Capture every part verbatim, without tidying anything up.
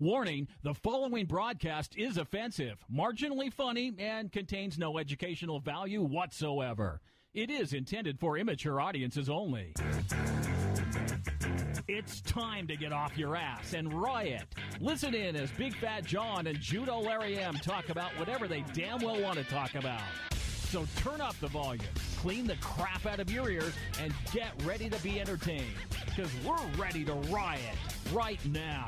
Warning, the following broadcast is offensive, marginally funny, and contains no educational value whatsoever. It is intended for immature audiences only. It's time to get off your ass and riot. Listen in as Big Fat John and Judo Larry M talk about whatever they damn well want to talk about. So turn up the volume, clean the crap out of your ears, and get ready to be entertained. Because we're ready to riot right now.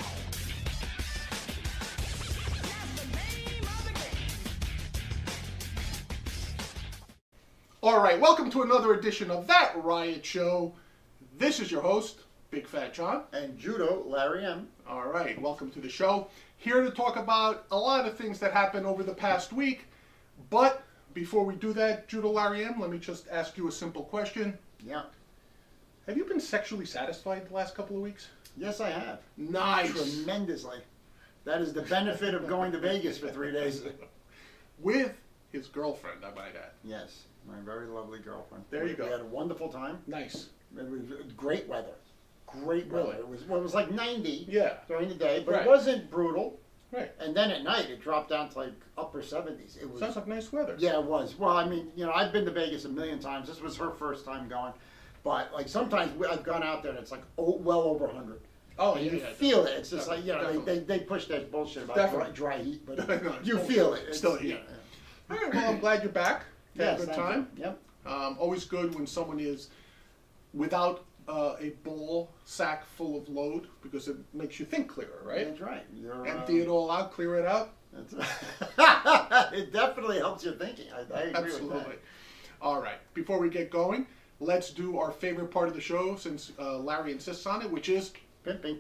All right, welcome to another edition of That Riot Show. This is your host, Big Fat John. And Judo Larry M. All right, welcome to the show. Here to talk about a lot of things that happened over the past week. But before we do that, Judo Larry M, let me just ask you a simple question. Yeah. Have you been sexually satisfied the last couple of weeks? Yes, I have. Nice. Tremendously. That is the benefit of going to Vegas for three days. With his girlfriend, I might add. Yes, my very lovely girlfriend. There we, you go. We had a wonderful time. Nice. It was great weather. Great weather. Really? It was well, it was like ninety Yeah. during the day, but Right. it wasn't brutal. Right. And then at night it dropped down to like upper seventies. It was Sounds like nice weather. Yeah, it was. Well, I mean, you know, I've been to Vegas a million times. This was her first time going. But like sometimes we, I've gone out there and it's like oh, well over one hundred. Oh, And yeah, you yeah. feel it. It's just like, you know, they, Definitely. they, they push that bullshit about dry, Definitely. dry heat, but No, it's you bullshit. feel it. It's Still heat. yeah, All right, well, I'm glad you're back. yeah. Had Yes, a good thank time. you. Yep. Um, always good when someone is without uh, a ball sack full of load because it makes you think clearer, right? That's right. You're, Empty uh, it all out, clear it out. That's it definitely helps your thinking. I, I agree Absolutely. with that. All right. Before we get going, let's do our favorite part of the show since uh, Larry insists on it, which is Pimping.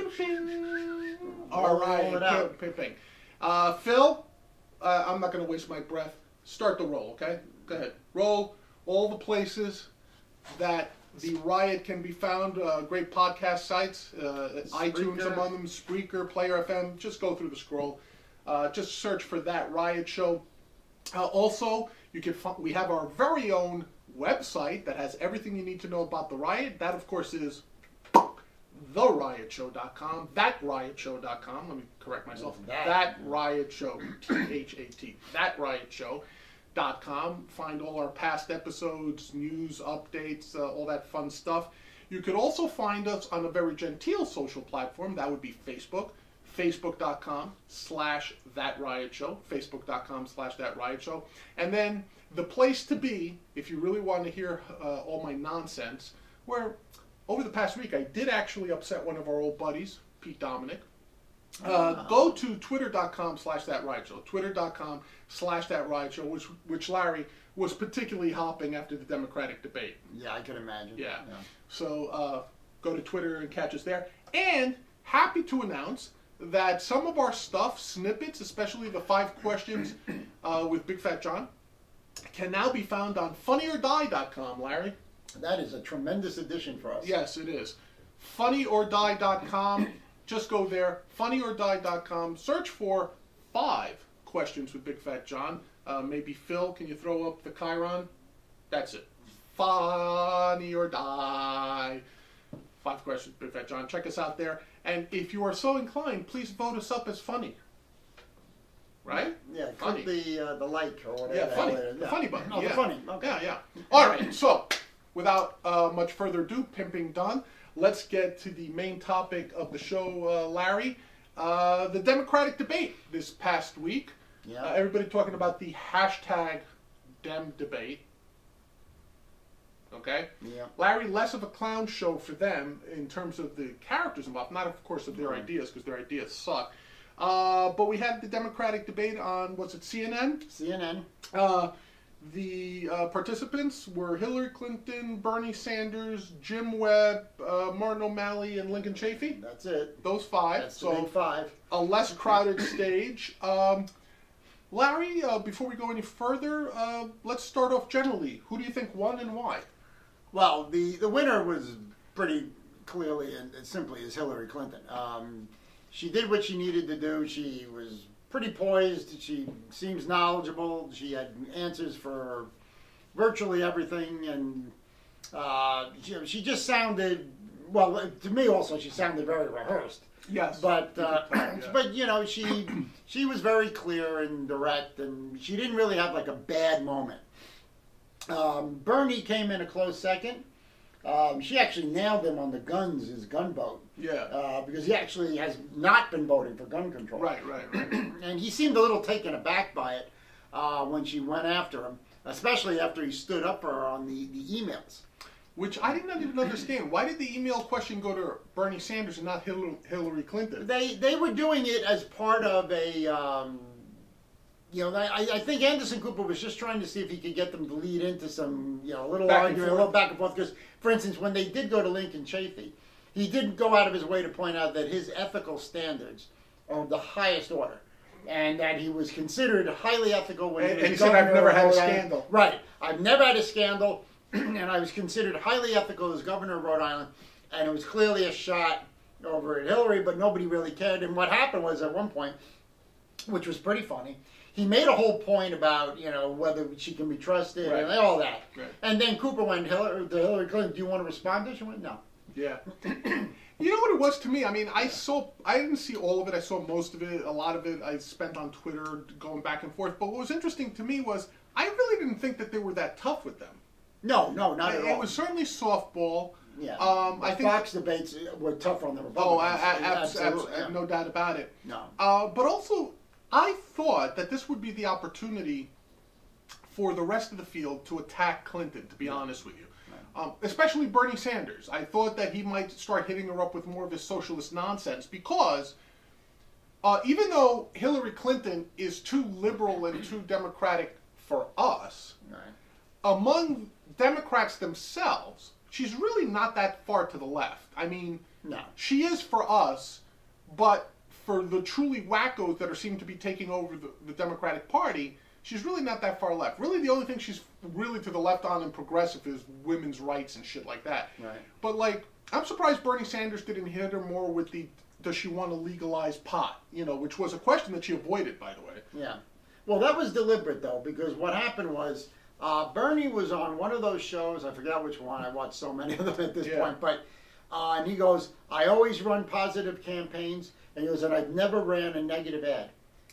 all right, Roll it out. pimp- pimping. Uh, Phil, uh, I'm not going to waste my breath. Start the roll, okay? Go ahead. Roll all the places that the riot can be found. Uh, great podcast sites, uh, iTunes Spreaker. among them, Spreaker, Player F M. Just go through the scroll. Uh, just search for That Riot Show. Uh, also, you can fi- we have our very own website that has everything you need to know about the riot. That, of course, is the riot show dot com, that riot show dot com. Let me correct myself. That. That Riot Show, T H A T, that riot show dot com. Find all our past episodes, news, updates, uh, all that fun stuff. You could also find us on a very genteel social platform. That would be Facebook, facebook dot com slash that riot show, facebook dot com slash that riot show. And then the place to be, if you really want to hear uh, all my nonsense, where over the past week I did actually upset one of our old buddies, Pete Dominic. Uh, go to twitter dot com slash that riot show, twitter dot com slash that riot show, which, which Larry was particularly hopping after the Democratic debate. Yeah, I can imagine. Yeah. So uh, go to Twitter and catch us there. And happy to announce that some of our stuff, snippets, especially the five questions uh, with Big Fat John, can now be found on funny or die dot com, Larry. That is a tremendous addition for us. Yes, it is. funny or die dot com. Just go there, funny or die dot com. Search for five questions with Big Fat John. Uh, maybe Phil, can you throw up the Chiron? That's it. Funny or die. Five questions with Big Fat John. Check us out there. And if you are so inclined, please vote us up as funny. Right? Yeah, Funny. click the uh, the like or whatever. Yeah, the funny. hell it is. The Yeah. funny button. Oh, yeah. the funny. Okay. Yeah, yeah. All right. So, without uh, much further ado, pimping done. Let's get to the main topic of the show, uh, Larry. Uh, the Democratic debate this past week. Yeah. Uh, everybody talking about the hashtag Dem debate. Okay? Yeah. Larry, less of a clown show for them in terms of the characters involved, not of course of their Mhm. ideas, because their ideas suck. Uh, but we had the Democratic debate on, was it C N N? C N N. Uh, the uh, participants were Hillary Clinton, Bernie Sanders, Jim Webb, uh, Martin O'Malley, and Lincoln Chafee. That's it. Those five. That's the so big five. a less crowded stage. Um, Larry, uh, before we go any further, uh, let's start off generally. Who do you think won and why? Well, the, the winner was pretty clearly and simply is Hillary Clinton. Um, she did what she needed to do. She was pretty poised. She seems knowledgeable. She had answers for virtually everything, and uh, she, she just sounded, well, to me also, she sounded very rehearsed. Yes. But uh, Yeah. but you know she she was very clear and direct, and she didn't really have like a bad moment. Um, Bernie came in a close second. Um, she actually nailed him on the guns, his gun vote. Yeah. Uh, because he actually has not been voting for gun control. Right, right, right. And he seemed a little taken aback by it uh, when she went after him, especially after he stood up for her on the, the emails. Which I didn't even understand. Why did the email question go to Bernie Sanders and not Hillary, Hillary Clinton? They they were doing it as part of a, um, you know, I, I think Anderson Cooper was just trying to see if he could get them to lead into some, you know, a little Back and argument, a forth. little back and forth. Because, for instance, when they did go to Lincoln Chafee, he didn't go out of his way to point out that his ethical standards are of the highest order. And that he was considered highly ethical when And- he was and he said, "I've governor never of had a Rhode Island." scandal. Right. I've never had a scandal, and I was considered highly ethical as governor of Rhode Island. And it was clearly a shot over at Hillary, but nobody really cared. And what happened was at one point, which was pretty funny, he made a whole point about, you know, whether she can be trusted Right. and all that. Right. And then Cooper went Hillary, to Hillary Clinton, do you want to respond to this? She went, no. Yeah. You know what it was to me? I mean, I saw, I didn't see all of it. I saw most of it. A lot of it I spent on Twitter going back and forth. But what was interesting to me was I really didn't think that they were that tough with them. No, no, not at It all. was certainly softball. yeah. Um, I The think. Fox debates were tougher on the Oh, Republicans. I, I, abs- Absolutely, abs- yeah. no doubt about it. No. Uh, but also, I thought that this would be the opportunity for the rest of the field to attack Clinton, to be honest with you. Um, especially Bernie Sanders. I thought that he might start hitting her up with more of his socialist nonsense because uh, even though Hillary Clinton is too liberal and too democratic for us, Right. among Democrats themselves, she's really not that far to the left. I mean, No. she is for us, but for the truly wackos that are seem to be taking over the, the Democratic Party, she's really not that far left. Really, the only thing she's really to the left on and progressive is women's rights and shit like that. Right. But like, I'm surprised Bernie Sanders didn't hit her more with the does she want to legalize pot? You know, which was a question that she avoided, by the way. Yeah. Well, that was deliberate, though, because what happened was uh, Bernie was on one of those shows. I forgot which one. I watched so many of them at this Yeah. point. But uh, and he goes, I always run positive campaigns. And he goes, and I've never ran a negative ad.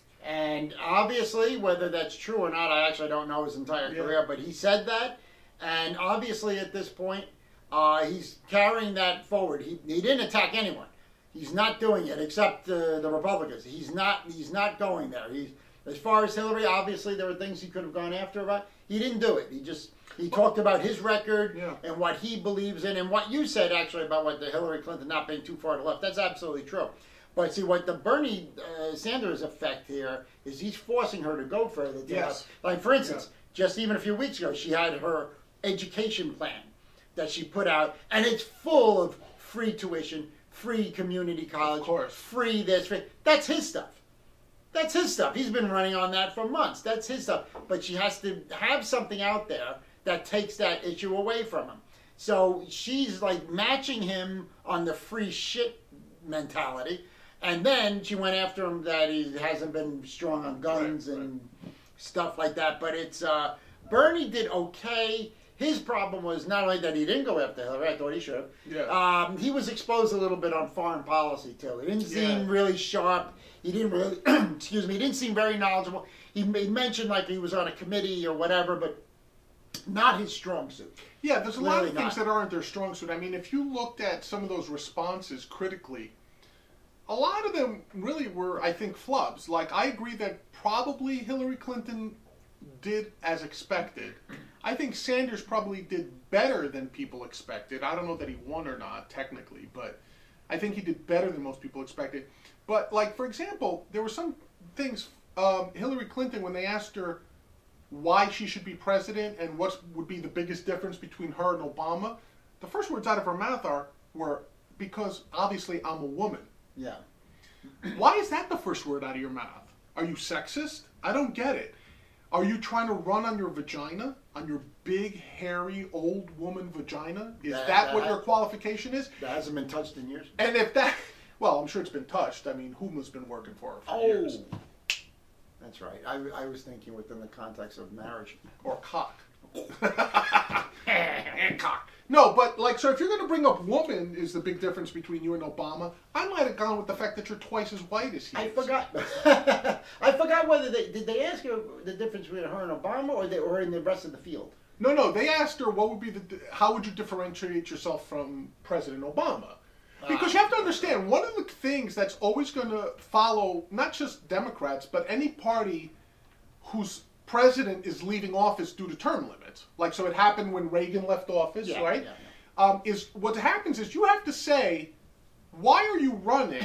And obviously, whether that's true or not, I actually don't know his entire Yeah. career. But he said that. And obviously, at this point, uh, he's carrying that forward. He, he didn't attack anyone. He's not doing it except uh, the Republicans. He's not. He's not going there. He's as far as Hillary. Obviously, there were things he could have gone after her about. He didn't do it. He just he talked about his record Yeah. and what he believes in, and what you said actually about what the Hillary Clinton not being too far to the left. That's absolutely true. But see, what the Bernie uh, Sanders effect here is he's forcing her to go further. To the Yes. left. Like for instance, just even a few weeks ago, she had her education plan that she put out, and it's full of free tuition, free community college, Of course. free this, free. That's his stuff. That's his stuff. He's been running on that for months. That's his stuff. But she has to have something out there that takes that issue away from him. So she's like matching him on the free shit mentality. And then she went after him that he hasn't been strong on guns Right, and stuff like that. But it's, uh, Bernie did okay. His problem was not only that he didn't go after Hillary, I thought he should have. Yeah. Um, he was exposed a little bit on foreign policy too. He didn't seem Yeah. really sharp. He didn't really, excuse me, he didn't seem very knowledgeable. He, he mentioned like he was on a committee or whatever, but not his strong suit. Yeah, there's a lot Clearly of things not. that aren't their strong suit. I mean, if you looked at some of those responses critically, a lot of them really were, I think, flubs. Like, I agree that probably Hillary Clinton did as expected. I think Sanders probably did better than people expected. I don't know that he won or not, technically, but I think he did better than most people expected. But, like, for example, there were some things, um, Hillary Clinton, when they asked her why she should be president and what would be the biggest difference between her and Obama, the first words out of her mouth are, were, because obviously I'm a woman. Yeah. Why is that the first word out of your mouth? Are you sexist? I don't get it. Are you trying to run on your vagina? On your big, hairy, old woman vagina? Is That- that, what that- your qualification is? That hasn't been touched in years. And if that, well, I'm sure it's been touched. I mean, Huma's been working for her for years. That's right. I, I was thinking within the context of marriage. Or cock. Hancock. No, but like, so if you're going to bring up woman is the big difference between you and Obama, I might have gone with the fact that you're twice as white as he I is. forgot. I forgot whether they did they ask you the difference between her and Obama, or they or in the rest of the field. No, no, they asked her what would be the, how would you differentiate yourself from President Obama? Because you have to understand, one of the things that's always going to follow, not just Democrats, but any party whose president is leaving office due to term limits. Like, so it happened when Reagan left office, Yeah, right? yeah, yeah. Um, is what happens is you have to say, why are you running?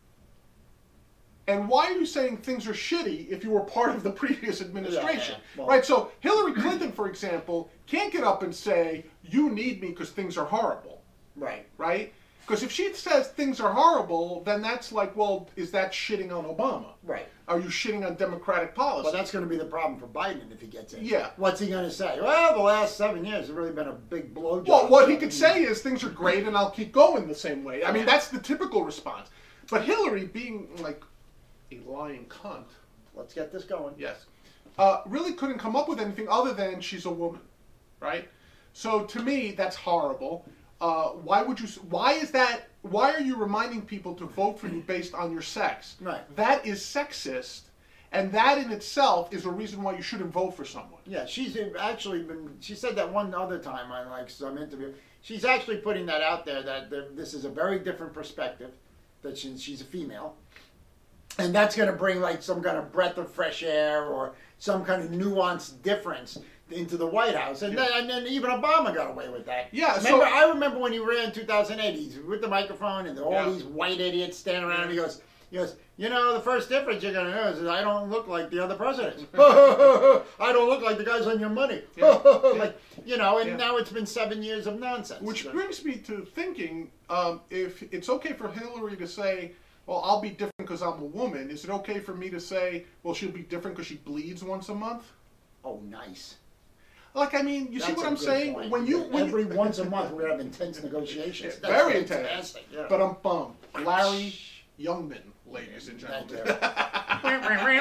And why are you saying things are shitty if you were part of the previous administration? Yeah, yeah. Well, right? So Hillary Clinton, for example, can't get up and say, you need me because things are horrible. Right. Right? Because if she says things are horrible, then that's like, well, is that shitting on Obama? Right. Are you shitting on Democratic policy? Well, that's going to be the problem for Biden if he gets in. Yeah. What's he going to say? Well, the last seven years have really been a big blowjob. Well, what he could say is things are great and I'll keep going the same way. I mean, that's the typical response. But Hillary, being like a lying cunt, Let's get this going. yes, uh, really couldn't come up with anything other than she's a woman, right? So to me, that's horrible. Uh, why would you? Why is that? Why are you reminding people to vote for you based on your sex? Right. That is sexist, and that in itself is a reason why you shouldn't vote for someone. Yeah, she's actually been. She said that one other time on like some interview. She's actually putting that out there that there, this is a very different perspective. That she, she's a female, and that's going to bring like some kind of breath of fresh air or some kind of nuanced difference into the White House, and, Yeah. then, and then even Obama got away with that. Yeah, remember, so- I remember when he ran in two thousand eight. He's with the microphone, and all Yeah. these white idiots standing around. And he goes, he goes, you know, the first difference you're going to notice is I don't look like the other presidents. I don't look like the guys on your money. Yeah. Like, you know, and Yeah. now it's been seven years of nonsense. Which So- brings me to thinking, um, if it's okay for Hillary to say, well, I'll be different because I'm a woman, is it okay for me to say, well, she'll be different because she bleeds once a month? Oh, nice. Like, I mean, you see That's what a I'm good saying? point. When you, when Every you, once a month, we're going to have intense negotiations. Yeah, That's very intense. fantastic, yeah. But I'm bummed. Larry Youngman, ladies and Thank gentlemen. you.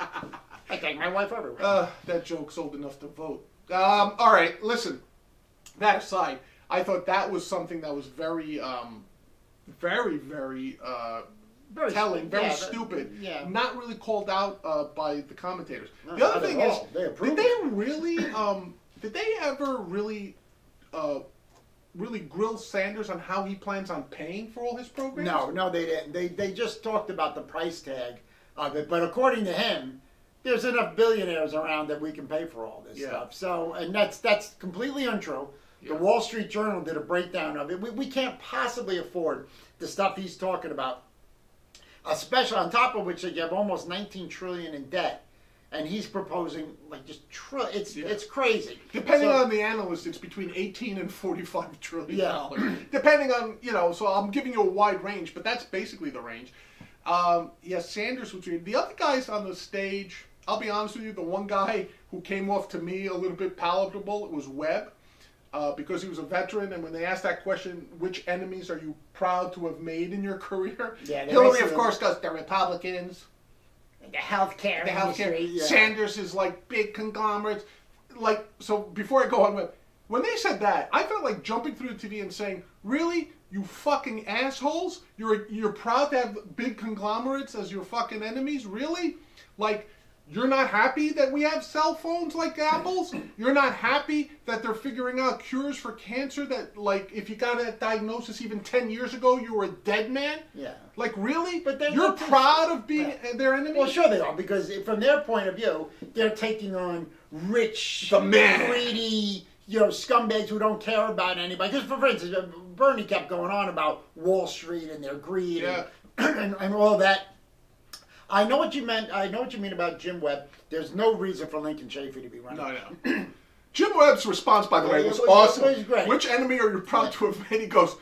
I take my wife everywhere. Uh, that joke's old enough to vote. Um, all right, listen. That aside, I thought that was something that was very, um, very, very uh, Very telling, stu- very yeah, stupid. yeah. Not really called out uh, by the commentators. No, the other not thing at is, all. They did approved they it. really, um, did they ever really, uh, really grill Sanders on how he plans on paying for all his programs? No, no, they didn't. They they just talked about the price tag of it. But according to him, there's enough billionaires around that we can pay for all this Yeah. stuff. So, and that's that's completely untrue. Yeah. The Wall Street Journal did a breakdown of it. We, we can't possibly afford the stuff he's talking about. Especially on top of which they have almost nineteen trillion in debt, and he's proposing like just tri- it's Yeah. it's crazy. Depending So- on the analyst, it's between eighteen and forty-five trillion Yeah. dollars. Depending on, you know, so I'm giving you a wide range, but that's basically the range. Um, yes, Sanders was the other guys on the stage. I'll be honest with you, the one guy who came off to me a little bit palatable, it was Webb, uh, because he was a veteran. And when they asked that question, which enemies are you proud to have made in your career? Yeah, the Hillary, rest of of course, goes the Republicans. the healthcare, The healthcare. industry, yeah. Sanders is like big conglomerates. Like, so before I go on, when they said that, I felt like jumping through the T V and saying, really? You fucking assholes? You're you're proud to have big conglomerates as your fucking enemies? Really? Like, you're not happy that we have cell phones like Apple's? You're not happy that they're figuring out cures for cancer that, like, if you got that diagnosis even ten years ago, you were a dead man? Yeah. Like, really? But then you're what they- proud of being Yeah. their enemy? Well, sure they are, because from their point of view, they're taking on rich, The man. greedy, you know, scumbags who don't care about anybody. Because, for instance, uh, Bernie kept going on about Wall Street and their greed Yeah. and, and, and all that. I know what you meant. I know what you mean about Jim Webb. There's no reason for Lincoln Chafee to be running. No, no. Jim Webb's response, by the way, Yeah, it was, was- it awesome. was great. Which enemy are you proud to have made? He goes,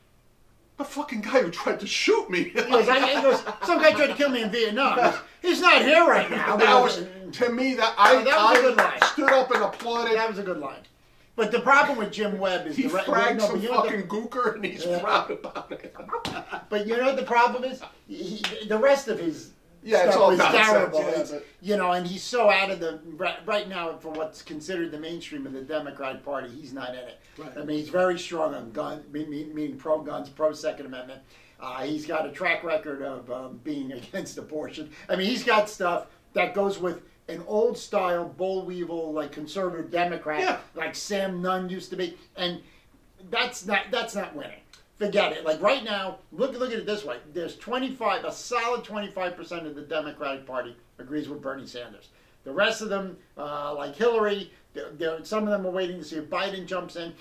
the fucking guy who tried to shoot me. He goes, I, he goes, some guy tried to kill me in Vietnam. He goes, He's not here right now. that was, to me, that I, Oh, that was a good I line. stood up and applauded. That was a good line. But the problem with Jim Webb is He the re- fragged no, some but you know the- fucking gooker, and he's Yeah. proud about it. But you know what the problem is? He, the rest of his Yeah, stuff it's all was nonsense, terrible. yeah, It's- but- you know, and he's so out of the right, right now for what's considered the mainstream of the Democratic Party. He's not in it. Right. I mean, he's very strong on gun, meaning, meaning pro guns, pro Second Amendment. Uh, he's got a track record of um, being against abortion. I mean, he's got stuff that goes with an old style boll weevil, like conservative Democrat, Yeah. like Sam Nunn used to be, and that's not that's not winning. Forget it. Like right now, look look at it this way. There's twenty-five, a solid twenty-five percent of the Democratic Party agrees with Bernie Sanders. The rest of them, uh, like Hillary, they're, they're, some of them are waiting to see if Biden jumps in.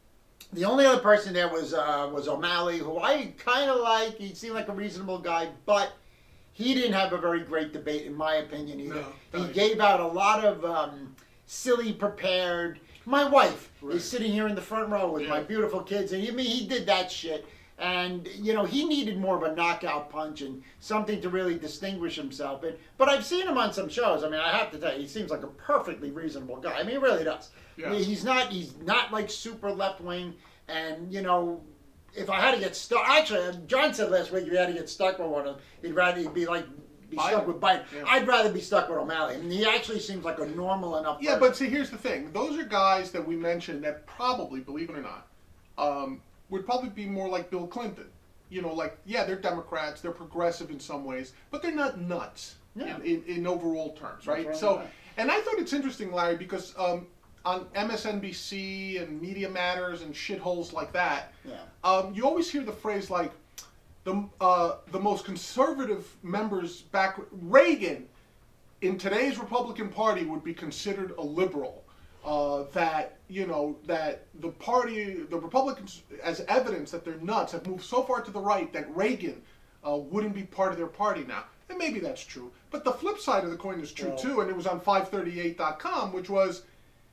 The only other person there was uh, was O'Malley, who I kind of like. He seemed like a reasonable guy, but he didn't have a very great debate, in my opinion, either. No, he no. gave out a lot of um, silly prepared. My wife Right. is sitting here in the front row with Yeah. my beautiful kids, and I mean, he did that shit. And, you know, he needed more of a knockout punch and something to really distinguish himself. And, but I've seen him on some shows. I mean, I have to tell you, he seems like a perfectly reasonable guy. I mean, he really does. Yeah. He's not he's not like super left-wing. And, you know, if I had to get stuck... Actually, John said last week if he had to get stuck with one of them, he'd rather he'd be like... be Biden. stuck with Biden. Yeah. I'd rather be stuck with O'Malley. I mean, he actually seems like a normal enough Yeah, person. but see, here's the thing. Those are guys that we mentioned that probably, believe it or not, um, would probably be more like Bill Clinton. You know, like, yeah, they're Democrats, they're progressive in some ways, but they're not nuts Yeah. in, in, in overall terms, right? right, So, right. and I thought it's interesting, Larry, because um, on M S N B C and Media Matters and shitholes like that, Yeah. um, you always hear the phrase like, the uh, the most conservative members back Reagan in today's Republican Party would be considered a liberal. Uh, that you know that the party, the Republicans, as evidence that they're nuts, have moved so far to the right that Reagan uh, wouldn't be part of their party now. And maybe that's true, but the flip side of the coin is true Well- too. And it was on five thirty-eight dot com, which was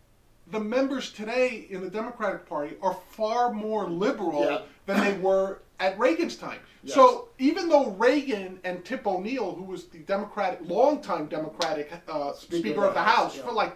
the members today in the Democratic Party are far more liberal Yeah. than they were at Reagan's time. Yes. So even though Reagan and Tip O'Neill, who was the Democratic, longtime Democratic uh, Speaker, of the House yeah. for like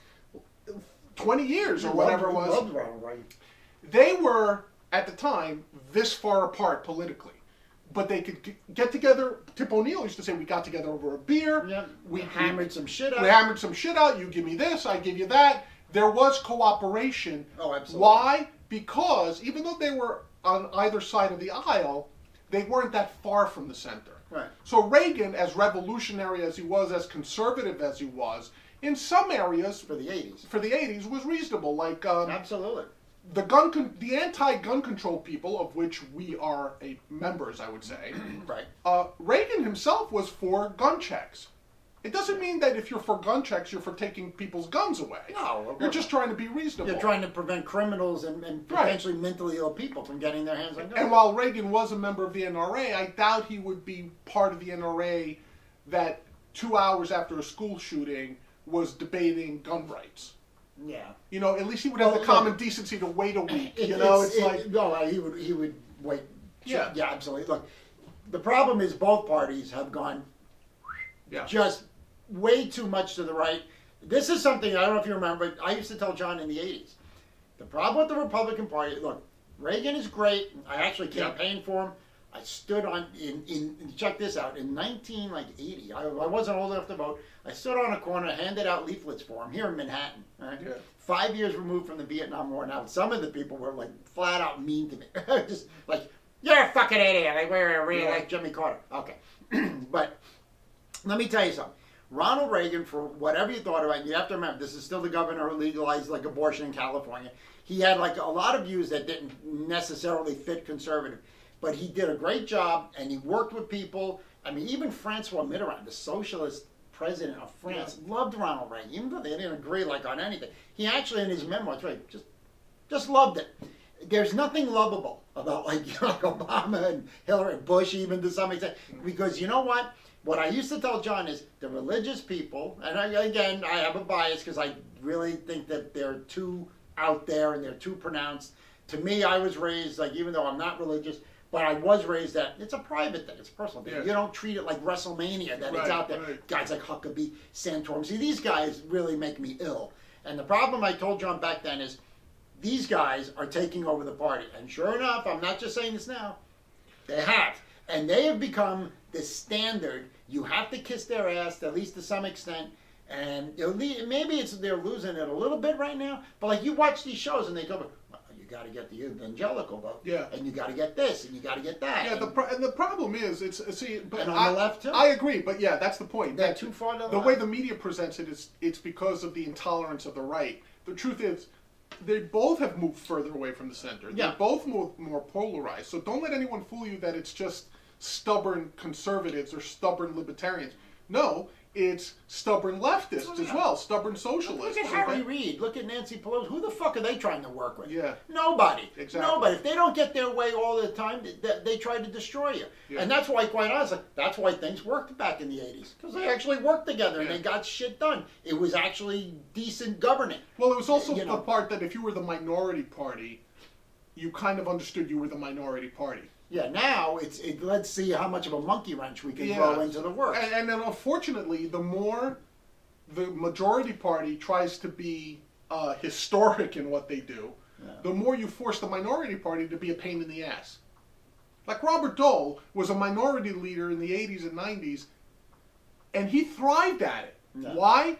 twenty years or He whatever it loved- he was, loved Ronald Reagan. they were at the time this far apart politically. But they could g- get together. Tip O'Neill used to say, "We got together over a beer. Yeah. We We hammered some shit out. we hammered some shit out. You give me this, I give you that." There was cooperation. Oh, absolutely. Why? Because even though they were on either side of the aisle, they weren't that far from the center. Right. So Reagan, as revolutionary as he was, as conservative as he was, in some areas For the eighties. for the eighties was reasonable. Like um, Absolutely. the gun, con- the anti-gun control people, of which we are a members, I would say. Right. Uh, Reagan himself was for gun checks. It doesn't mean that if you're for gun checks, you're for taking people's guns away. No, You're just trying to be reasonable. You're trying to prevent criminals and, and Right. potentially mentally ill people from getting their hands on guns. And while Reagan was a member of the N R A, I doubt he would be part of the N R A that two hours after a school shooting was debating gun rights. Yeah. You know, at least he would have Well, the common look, decency to wait a week. It- you know, it's, it- like... no, he would he would wait. Yeah. Yeah, absolutely. Look, the problem is both parties have gone Yeah. just way too much to the right. This is something I don't know if you remember, but I used to tell John in the eighties. The problem with the Republican Party, look, Reagan is great. I actually Yeah. campaigned for him. I stood on in, in check this out in nineteen like eighty. I, I wasn't old enough to vote. I stood on a corner, handed out leaflets for him here in Manhattan. Right? Yeah. Five years removed from the Vietnam War. Now some of the people were like flat out mean to me, just like you're a fucking idiot. Like we're really Yeah. like Jimmy Carter. Okay, but let me tell you something. Ronald Reagan, for whatever you thought about it, you have to remember this is still the governor who legalized like abortion in California. He had like a lot of views that didn't necessarily fit conservative. But he did a great job, and he worked with people. I mean, even Francois Mitterrand, the socialist president of France, Yeah. loved Ronald Reagan, even though they didn't agree like on anything. He actually, in his memoirs, right, just just loved it. There's nothing lovable about like, you know, like Obama and Hillary Bush, even to some extent, because you know what? What I used to tell John is the religious people, and I, again, I have a bias because I really think that they're too out there and they're too pronounced. To me, I was raised like, even though I'm not religious. But I was raised that it's a private thing, it's a personal thing. Yeah. You don't treat it like WrestleMania that it's Right, out there. right. Guys like Huckabee, Santorum. See, these guys really make me ill. And the problem I told John back then is these guys are taking over the party. And sure enough, I'm not just saying this now, they have. And they have become the standard. You have to kiss their ass, at least to some extent. And you know, maybe it's they're losing it a little bit right now. But like you watch these shows and they go, well, you got to get the evangelical vote. Yeah. And you got to get this, and you got to get that. Yeah, and, the pro- and the problem is, it's see, but and on I, the left too. I agree, but yeah, that's the point. They're That too far to the The left. way the media presents it is, it's because of the intolerance of the right. The truth is, they both have moved further away from the center. Yeah. They're both more, more polarized. So don't let anyone fool you that it's just stubborn conservatives or stubborn libertarians. No, it's stubborn leftists Oh, yeah. as well, stubborn socialists. Look at Harry okay? Reid. Look at Nancy Pelosi. Who the fuck are they trying to work with? Yeah. Nobody. Exactly. Nobody. If they don't get their way all the time, they, they try to destroy you. Yeah. And that's why, quite honestly, that's why things worked back in the eighties. Because they actually worked together and Yeah. they got shit done. It was actually decent governing. Well, it was also You the know. part that if you were the minority party, you kind of understood you were the minority party. Yeah, now it's it, let's see how much of a monkey wrench we can Yeah. throw into the works. And, and then unfortunately, the more the majority party tries to be uh, historic in what they do, Yeah. the more you force the minority party to be a pain in the ass. Like Robert Dole was a minority leader in the eighties and nineties, and he thrived at it. Yeah. Why?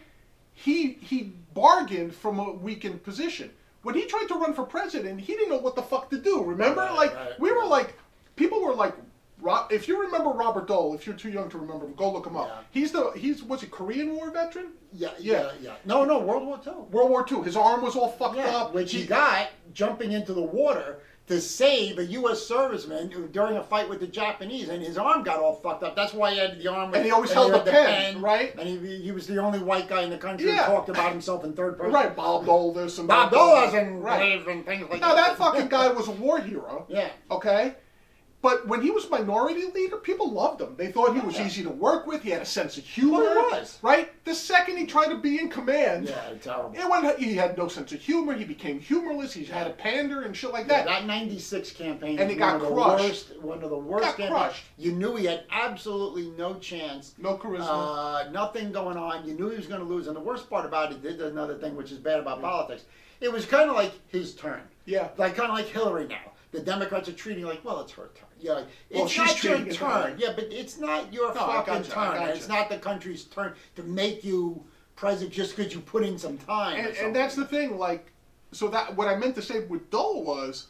He he bargained from a weakened position. When he tried to run for president, he didn't know what the fuck to do. Remember? Right, like right, we were right. like, people were like, Ro- if you remember Robert Dole, if you're too young to remember him, go look him up. Yeah. He's the he's was he Korean War veteran? yeah, Yeah. yeah, yeah. No, no, World War Two. World War Two. His arm was all fucked Yeah, up. which he got jumping into the water to save a U S serviceman who- during a fight with the Japanese, and his arm got all fucked up. That's why he had the arm. with- And he always held had the pen, right? And he, he was the only white guy in the country Yeah. who talked about himself in third person. Right, Bob Dole. There's some Bob Dole wasn't right. brave and things like Now that. that fucking guy was a war hero. Yeah. Okay. But when he was minority leader, people loved him. They thought he was Yeah. easy to work with. He had a sense of humor. Well, he was. Right? The second he tried to be in command, Yeah, terrible. it went, he had no sense of humor. He became humorless. He had a pander and shit like Yeah, that. that ninety-six campaign And he was got one of crushed. The worst, one of the worst Got campaigns. crushed. You knew he had absolutely no chance. No charisma. Uh, nothing going on. You knew he was going to lose. And the worst part about it, did another thing which is bad about politics. It was kind of like his turn. Yeah. Like kind of like Hillary now. The Democrats are treating like, well, it's her turn. Yeah, like, Well, it's she's not your treating it turn. her. Yeah, but it's not your No, I fucking gotcha, I turn. And gotcha. it's not the country's turn to make you president just because you put in some time. or and, something. and that's the thing, like, so that what I meant to say with Dole was,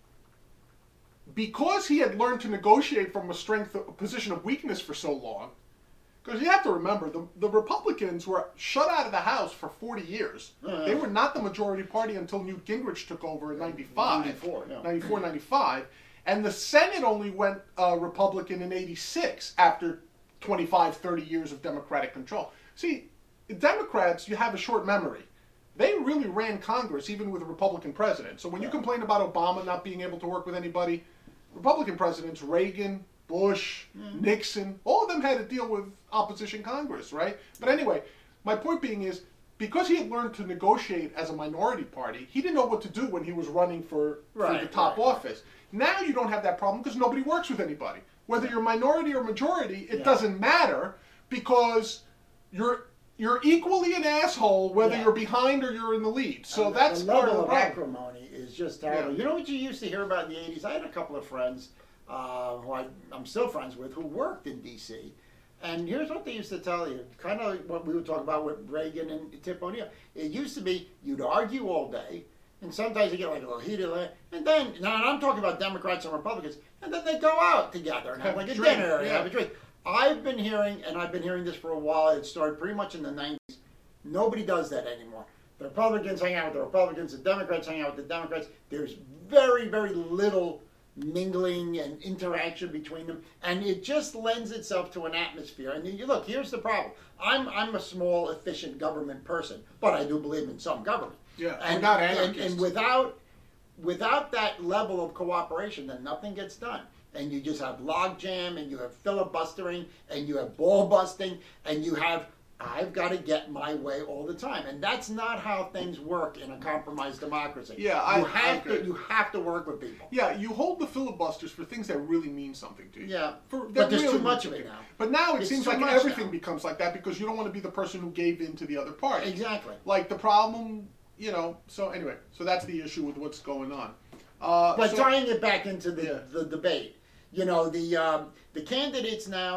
because he had learned to negotiate from a strength, a position of weakness for so long, because you have to remember, the, the Republicans were shut out of the House for forty years. Uh, They were not the majority party until Newt Gingrich took over in ninety-five. ninety-four, yeah. ninety-four, ninety-five. And the Senate only went uh, Republican in eighty-six after twenty-five, thirty years of Democratic control. See, Democrats, you have a short memory. They really ran Congress even with a Republican president. So when you Yeah. complain about Obama not being able to work with anybody, Republican presidents, Reagan, Bush, Nixon, all of them had to deal with opposition Congress, right? But anyway, my point being is, because he had learned to negotiate as a minority party, he didn't know what to do when he was running for, Right, for the top right, office. Now you don't have that problem because nobody works with anybody. Whether you're minority or majority, it Yeah. doesn't matter because you're you're equally an asshole whether Yeah. you're behind or you're in the lead. So And the- that's the part level of of the problem. acrimony is just terrible. Yeah. You know what you used to hear about in the eighties? I had a couple of friends uh, who I, I'm still friends with who worked in D C. And here's what they used to tell you, kind of what we would talk about with Reagan and Tip O'Neill. It used to be you'd argue all day, and sometimes you get like a little heated, and then, now I'm talking about Democrats and Republicans, and then they go out together and have Have like a drink, dinner and yeah. have a drink. I've been hearing, and I've been hearing this for a while, it started pretty much in the nineties, nobody does that anymore. The Republicans hang out with the Republicans, the Democrats hang out with the Democrats. There's very, very little mingling and interaction between them, and it just lends itself to an atmosphere. And you look, here's the problem. I'm I'm a small, efficient government person, but I do believe in some government. Yeah, and, we're not and, anarchists. and without without that level of cooperation, then nothing gets done. And you just have logjam, and you have filibustering, and you have ball busting, and you have I've got to get my way all the time, and that's not how things work in a compromised democracy. Yeah, I- you I have agree. to you have to work with people. Yeah, you hold the filibusters for things that really mean something to you. Yeah, For, but that there's really too much mean of it something. now. But now it It's seems too like much everything now. becomes like that because you don't want to be the person who gave in to the other party. Exactly. Like the problem, you know. So anyway, so that's the issue with what's going on. Uh, But so- tying it back into the, Yeah. the debate, you know, the um, the candidates now,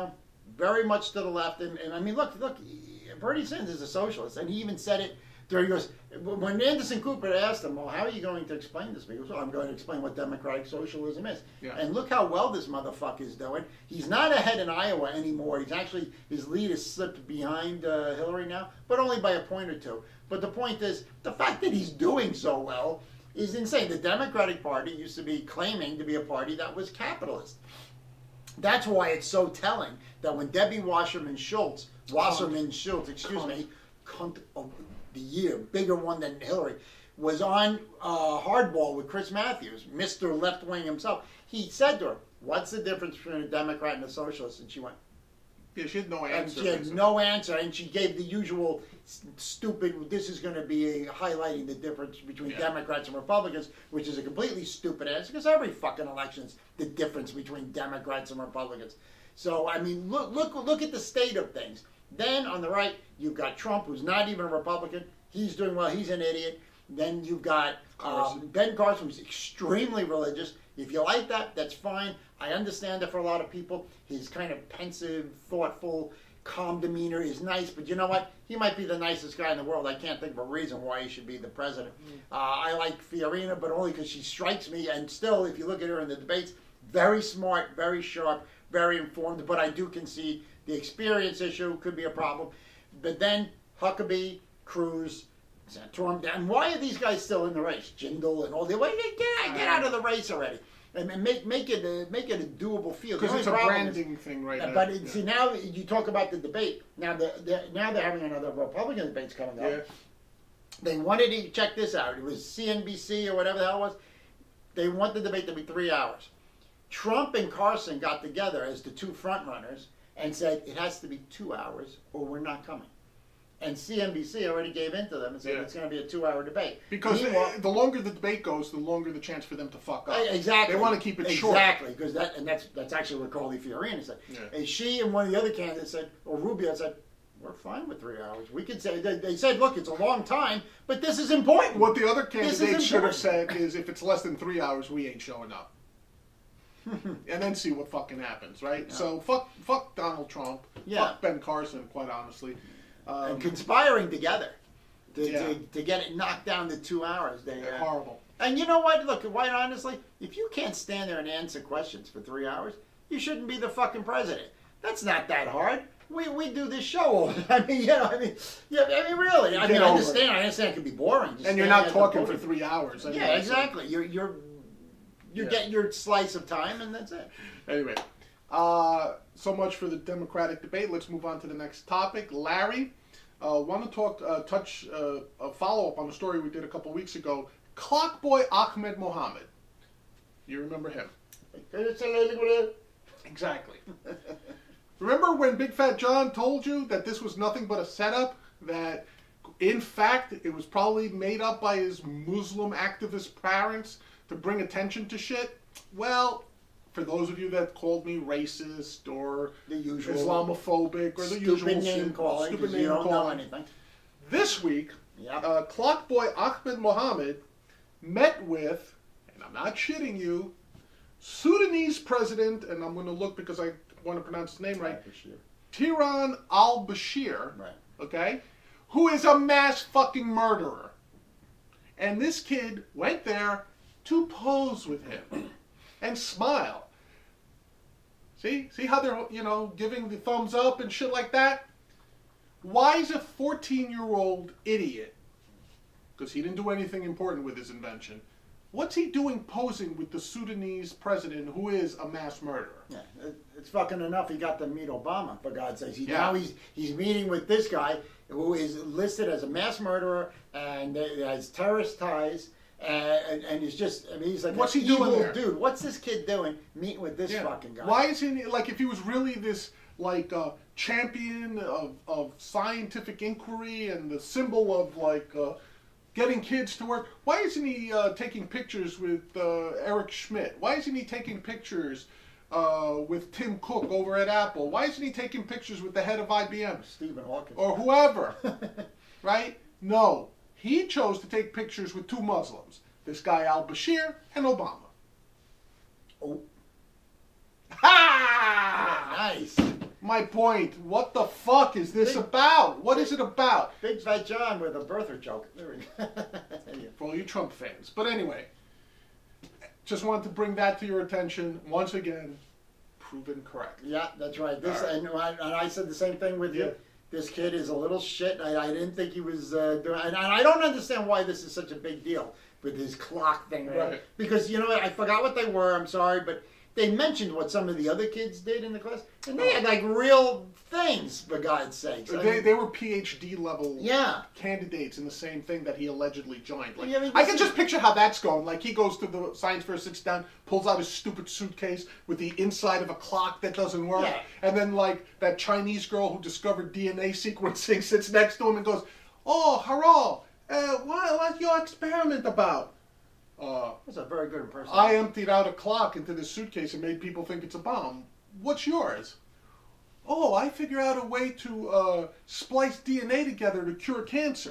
very much to the left. And, and I mean, look, look, Bernie Sanders is a socialist, and he even said it during, he goes, when Anderson Cooper asked him, well, how are you going to explain this? He goes, well, I'm going to explain what democratic socialism is. Yeah. And look how well this motherfucker is doing. He's not ahead in Iowa anymore. He's actually, his lead has slipped behind uh, Hillary now, but only by a point or two. But the point is, the fact that he's doing so well is insane. The Democratic Party used to be claiming to be a party that was capitalist. That's why it's so telling that when Debbie Wasserman Schultz, Wasserman Schultz, excuse Cunt. me, cunt of the year, bigger one than Hillary, was on uh, Hardball with Chris Matthews, Mister Left Wing himself. He said to her, "What's the difference between a Democrat and a socialist?" And she went, Yeah, she had no and answer. she had basically. no answer, and she gave the usual s- stupid, this is going to be a, highlighting the difference between Yeah. Democrats and Republicans, which is a completely stupid answer, because every fucking election's the difference between Democrats and Republicans. So, I mean, look, look, look at the state of things. Then, on the right, you've got Trump, who's not even a Republican. He's doing well. He's an idiot. Then you've got Carson. um, Ben Carson, who's extremely religious. If you like that, that's fine. I understand that for a lot of people. His kind of pensive, thoughtful, calm demeanor is nice. But you know what? He might be the nicest guy in the world. I can't think of a reason why he should be the president. Uh, I like Fiorina, but only because she strikes me. And still, if you look at her in the debates, very smart, very sharp, very informed. But I do concede the experience issue could be a problem. But then Huckabee, Cruz, Santorum, and why are these guys still in the race? Jindal and all the way. Get, get out of the race already, and and make make it a, make it a doable field. The Because it's only a problem is- branding thing right now. But it, yeah. see now you talk about the debate. Now the, the now they're having another Republican debates coming up. Yeah. They wanted to check this out. It was C N B C or whatever the hell it was. They want the debate to be three hours. Trump and Carson got together as the two front runners and said it has to be two hours or we're not coming. And C N B C already gave in to them and said Yeah. it's going to be a two-hour debate. Because Meanwhile- the, the longer the debate goes, the longer the chance for them to fuck up. Uh, Exactly. They want to keep it short. Exactly, because that and that's that's actually what Carly Fiorina said. Yeah. And she and one of the other candidates said, or Rubio said, we're fine with three hours. We could say they, they said, look, it's a long time, but this is important. What the other This is candidates should have important. said is, if it's less than three hours, we ain't showing up. And then see what fucking happens, right? Yeah. So fuck, fuck Donald Trump. Yeah. Fuck Ben Carson, quite honestly. Um, And conspiring together to, Yeah. to, to get it knocked down to two hours. They, they're uh, horrible. And you know what? Look, quite honestly, if you can't stand there and answer questions for three hours, you shouldn't be the fucking president. That's not that hard. We we do this show all the I mean, you know, I mean, yeah, I mean, really. I Get mean, I over understand. I understand it can be boring. just And you're standing not at the talking for podium. three hours. Anyway, Yeah, so- exactly. You're you're you Yeah. get your slice of time, and that's it. Anyway, uh, so much for the Democratic debate. Let's move on to the next topic. Larry, uh, want to talk, uh, touch uh, a follow up on the story we did a couple weeks ago. Clockboy Ahmed Mohammed. You remember him? Exactly. Remember when Big Fat John told you that this was nothing but a setup? That, in fact, it was probably made up by his Muslim activist parents to bring attention to shit? Well, for those of you that called me racist or The usual Islamophobic or the stupid usual name shit, calling. stupid 'Cause name you don't know calling. anything. This week, Yep. uh, Clockboy Ahmed Mohammed met with, and I'm not shitting you, Sudanese president, and I'm going to look because I want to pronounce his name right, Tiran al-Bashir, Right. okay, who is a mass fucking murderer. And this kid went there to pose with him and smile. See? See how they're, you know, giving the thumbs up and shit like that? Why is a fourteen-year-old idiot, because he didn't do anything important with his invention, what's he doing posing with the Sudanese president who is a mass murderer? Yeah, it- it's fucking enough. He got to meet Obama, for God's sakes. He, Yeah. Now he's he's meeting with this guy who is listed as a mass murderer and uh, has terrorist ties, and, and, and he's just, I mean, he's like, What's an he doing evil there? dude. What's this kid doing meeting with this Yeah. fucking guy? Why is he, like, if he was really this, like, uh, champion of, of scientific inquiry and the symbol of, like, uh, getting kids to work, why isn't he uh, taking pictures with uh, Eric Schmidt? Why isn't he taking pictures uh, with Tim Cook over at Apple? Why isn't he taking pictures with the head of I B M? Stephen Hawking. Or whoever, right? No. He chose to take pictures with two Muslims, this guy al-Bashir and Obama. Oh, Ha! nice. my point. What the fuck is this Big, about? What is it about? Big Fat John with a birther joke. Yeah. For all you Trump fans. But anyway, just wanted to bring that to your attention. Once again, proven correct. Yeah, that's right. This right. And, I, and I said the same thing with Yeah. you. This kid is a little shit. I, I didn't think he was uh, doing. And I don't understand why this is such a big deal with his clock thing. Right. Because you know what? I forgot what they were. I'm sorry, but they mentioned what some of the other kids did in the class, and they had like real things, for God's sakes. I They, mean, they were PhD level yeah. candidates in the same thing that he allegedly joined. Like, Yeah, I mean, I this can is- just picture how that's going. Like, he goes to the science fair, sits down, pulls out his stupid suitcase with the inside of a clock that doesn't work, Yeah. and then like that Chinese girl who discovered D N A sequencing sits next to him and goes, "Oh, Haral, uh, what, what's your experiment about?" Uh, That's a very good impression. I emptied out a clock into this suitcase and made people think it's a bomb. What's yours? Oh, I figure out a way to uh, splice D N A together to cure cancer.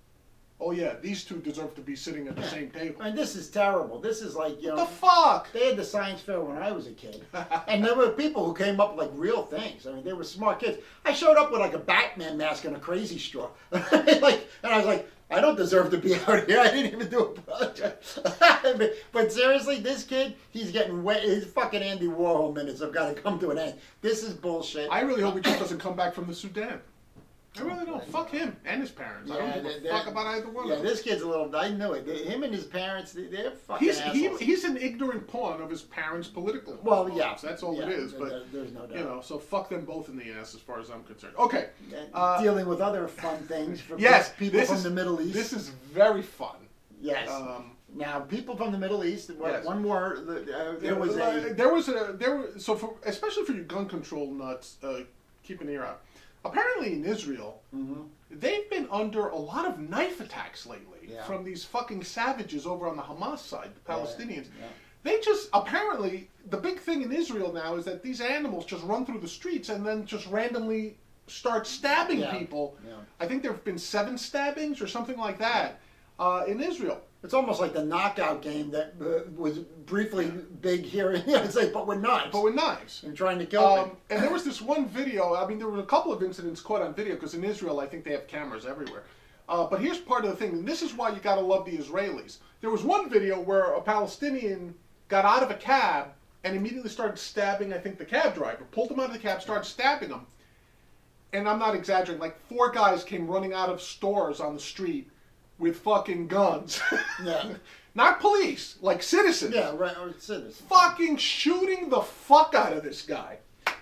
Oh yeah, these two deserve to be sitting at the Yeah. same table. I mean, this is terrible. This is like, you What know, the fuck? they had the science fair when I was a kid, and there were people who came up with like real things. I mean, they were smart kids. I showed up with like a Batman mask and a crazy straw, like, and I was like, I don't deserve to be out here. I didn't even do a project. but, but seriously, this kid, he's getting wet. His fucking Andy Warhol minutes have got to come to an end. This is bullshit. I really hope he just doesn't come back from the Sudan. I really don't. Fuck him and his parents. I Yeah, don't give they- a fuck they- about either one Yeah, of them. this kid's a little. I knew it. They- Him and his parents, they, they're fucking He's he, assholes. he's an ignorant pawn of his parents' political. Well, motives. yeah, that's all yeah, it is. there- But there- there's no doubt. you know, so fuck them both in the ass as far as I'm concerned. Okay. And Uh, dealing with other fun things for Yes, people this from is- the Middle East. This is very fun. yes. Um, now, people from the Middle East. One, Yes. one more. Uh, there was uh, a. there was a there was so for especially for you gun control nuts, uh, keep an ear out. Apparently in Israel, Mhm. they've been under a lot of knife attacks lately Yeah. from these fucking savages over on the Hamas side, the Palestinians. Yeah. They just apparently the big thing in Israel now is that these animals just run through the streets and then just randomly start stabbing Yeah. people. Yeah. I think there have been seven stabbings or something like that uh, in Israel. It's almost like the knockout game that uh, was briefly big here in the United States, but with knives. But with knives. and trying to kill Um, them. and there was this one video. I mean, there were a couple of incidents caught on video because in Israel, I think they have cameras everywhere. Uh, but here's part of the thing, and this is why you got to love the Israelis. There was one video where a Palestinian got out of a cab and immediately started stabbing, I think, the cab driver. Pulled him out of the cab, started stabbing him. And I'm not exaggerating. Like four guys came running out of stores on the street with fucking guns. Yeah. Not police, like citizens. Yeah, right. Or citizens. Fucking shooting the fuck out of this guy.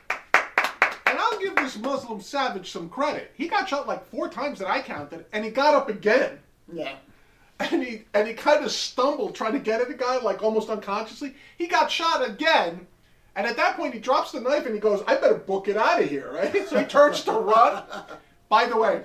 And I'll give this Muslim savage some credit. He got shot like four times that I counted, and he got up again. Yeah. And he and he kind of stumbled trying to get at the guy, like almost unconsciously. He got shot again, and at that point he drops the knife and he goes, "I better book it out of here," right? So he turns to run. By the way,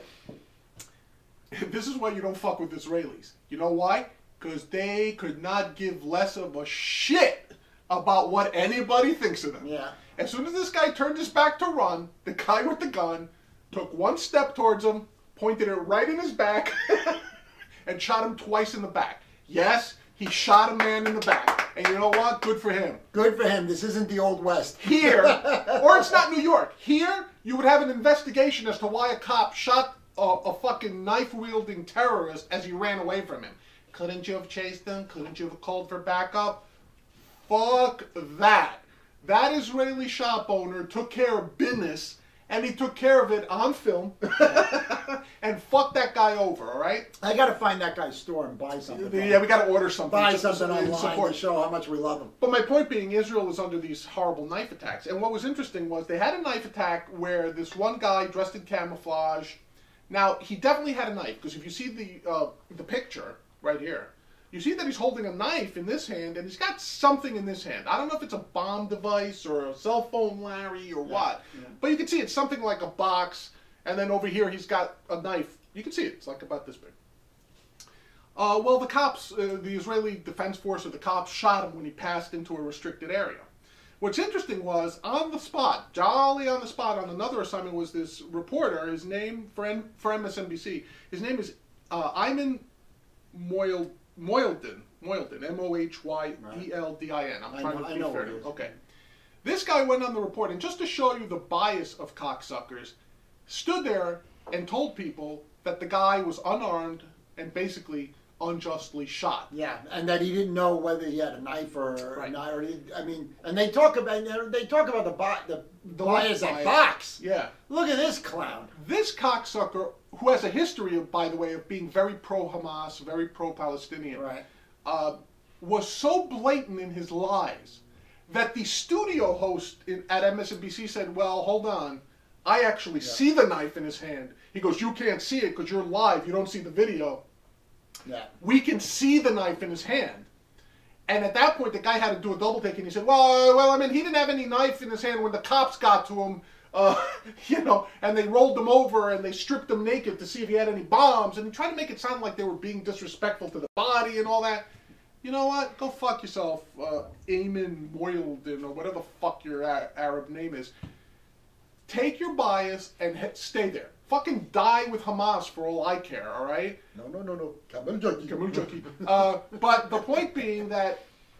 this is why you don't fuck with Israelis. You know why? Because they could not give less of a shit about what anybody thinks of them. Yeah. As soon as this guy turned his back to run, the guy with the gun took one step towards him, pointed it right in his back, and shot him twice in the back. Yes, he shot a man in the back. And you know what? Good for him. Good for him. This isn't the Old West. Here, or it's not New York. Here, you would have an investigation as to why a cop shot a, a fucking knife-wielding terrorist as he ran away from him. Couldn't you have chased him? Couldn't you have called for backup? Fuck that. That Israeli shop owner took care of business, and he took care of it on film, and fucked that guy over, all right? I got to find that guy's store and buy something. from Yeah, him. we got to order something. buy just to something su- online support. to show how much we love him. But my point being, Israel was under these horrible knife attacks. And what was interesting was they had a knife attack where this one guy dressed in camouflage. Now, he definitely had a knife, because if you see the uh, the picture right here, you see that he's holding a knife in this hand, and he's got something in this hand. I don't know if it's a bomb device or a cell phone, Larry, or what. yeah. But you can see it's something like a box, and then over here he's got a knife. You can see it. It's like about this big. Uh, well, the cops, uh, the Israeli Defense Force or the cops shot him when he passed into a restricted area. What's interesting was, on the spot, jolly on the spot, on another assignment was this reporter, his name, for, M- for M S N B C, his name is uh, Ayman Moyal, Moyeldin, Moyeldin, M O H Y E L D I N. I'm I trying know- to I be know fair what to it him. is. Okay. This guy went on the report, and just to show you the bias of cocksuckers, stood there and told people that the guy was unarmed and basically unjustly shot. Yeah, and that he didn't know whether he had a knife or Right. not. Or he, I mean, and they talk about they talk about the bo- the, The bias left at bias. Fox. Yeah. Look at this clown. This cocksucker, who has a history of, by the way, of being very pro-Hamas, very pro-Palestinian, Right. uh, was so blatant in his lies that the studio host in, at M S N B C said, well, hold on, I actually Yeah. see the knife in his hand. He goes, you can't see it because you're live, you don't see the video. Yeah. We can see the knife in his hand. And at that point, the guy had to do a double take, and he said, well, well, I mean, he didn't have any knife in his hand when the cops got to him, uh, you know, and they rolled him over and they stripped him naked to see if he had any bombs, and he tried to make it sound like they were being disrespectful to the body and all that. You know what? Go fuck yourself, uh, Eamon Moyledin, or whatever the fuck your a- Arab name is. Take your bias and he- stay there. Fucking die with Hamas for all I care, all right? No, no, no, no. Camel jockey. Camel jockey. Uh, but the point being that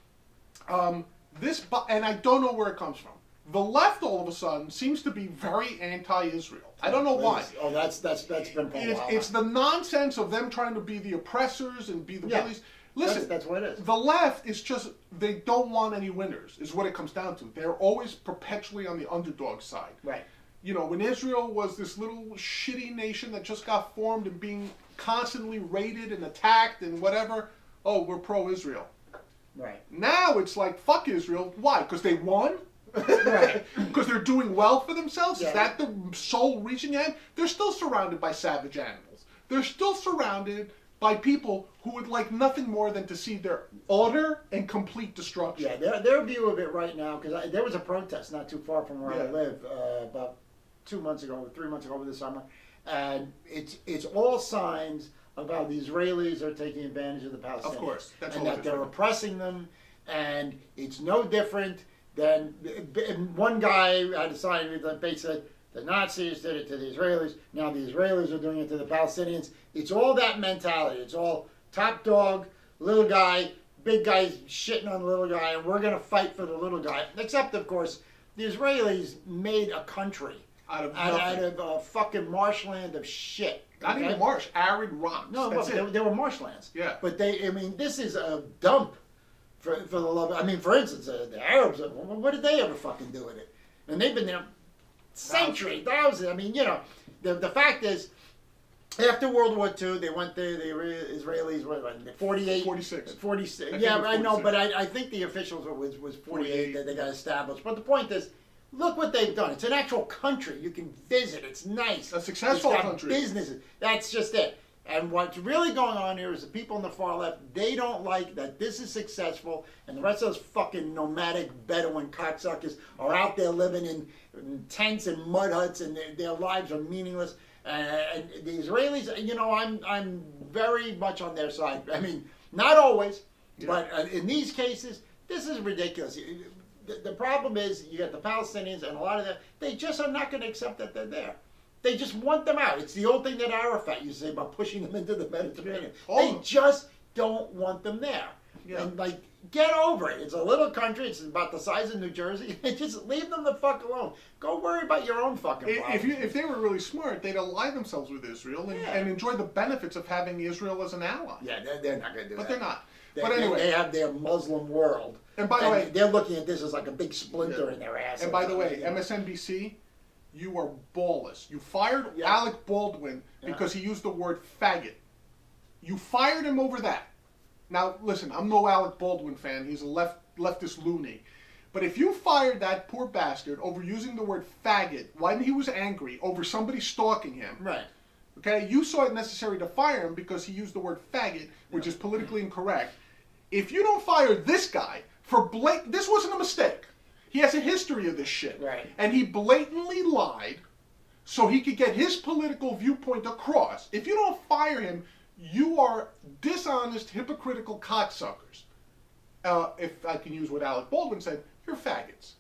um, this, bu- and I don't know where it comes from. The left, all of a sudden, seems to be very anti-Israel. I don't know why. Oh, that's that's that's been for a It's, while. it's the nonsense of them trying to be the oppressors and be the Yeah. bullies. Listen, That's, that's what it is. the left is just, they don't want any winners, is what it comes down to. They're always perpetually on the underdog side. Right. You know, when Israel was this little shitty nation that just got formed and being constantly raided and attacked and whatever, oh, we're pro-Israel. Right. Now it's like, fuck Israel. Why? Because they won? Right. Because they're doing well for themselves? Yeah. Is that the sole reason you have? They're still surrounded by savage animals. They're still surrounded by people who would like nothing more than to see their utter and complete destruction. Yeah, their, their view of it right now, because there was a protest not too far from where I Yeah. live uh, about two months ago, three months ago over the summer, and it's it's all signs of how the Israelis are taking advantage of the Palestinians. Of course, that's and all that it they're is. oppressing them, and it's no different than and one guy had a sign that they said the Nazis did it to the Israelis. Now the Israelis are doing it to the Palestinians. It's all that mentality. It's all top dog, little guy, big guy's shitting on the little guy, and we're going to fight for the little guy. Except, of course, the Israelis made a country Out of out, out nothing. of a fucking marshland of shit. Not okay? even marsh, arid rocks. No, That's but it. they, they were marshlands. Yeah. But they, I mean, this is a dump for, for the love of, I mean, for instance, uh, the Arabs, uh, what did they ever fucking do with it? And they've been there century, thousand. I mean, you know, the, the fact is, after World War Two, they went there, the Israelis, what, what, forty-eight? forty-six. forty-six. I think Yeah, it was I know, forty-six. but I, I think the officials was, was forty-eight, forty-eight. that they got established. But the point is, look what they've done. It's an actual country. You can visit. It's nice. A successful it's got country. businesses. That's just it. And what's really going on here is the people on the far left, they don't like that this is successful, and the rest of those fucking nomadic Bedouin cocksuckers are out there living in, in tents and mud huts, and their, their lives are meaningless. Uh, and the Israelis, you know, I'm I'm very much on their side. I mean, not always, Yeah. but uh, in these cases, this is ridiculous. The, the problem is you got the Palestinians and a lot of them, they just are not going to accept that they're there. They just want them out. It's the old thing that Arafat used to say about pushing them into the Mediterranean. Yeah. They Oh. just don't want them there. Yeah. And like, get over it. It's a little country. It's about the size of New Jersey. Just leave them the fuck alone. Go worry about your own fucking If, problems. if, you, if they were really smart, they'd ally themselves with Israel and, Yeah. and enjoy the benefits of having Israel as an ally. yeah, they're, they're not going to do But that. they're not. They, but they- anyway, they have their Muslim world. And by the way- they're looking at this as like a big splinter Yeah. in their ass. and or by the something, way, you know. M S N B C, you are ballless. You fired Yeah. Alec Baldwin because he used the word faggot. You fired him over that. Now, listen, I'm no Alec Baldwin fan. He's a left leftist loony. But if you fired that poor bastard over using the word faggot when he was angry over somebody stalking him, Right. okay, you saw it necessary to fire him because he used the word faggot, which is politically incorrect. If you don't fire this guy for blat- this wasn't a mistake. He has a history of this shit. Right. And he blatantly lied so he could get his political viewpoint across. If you don't fire him, you are dishonest, hypocritical cocksuckers. Uh, if I can use what Alec Baldwin said, you're faggots.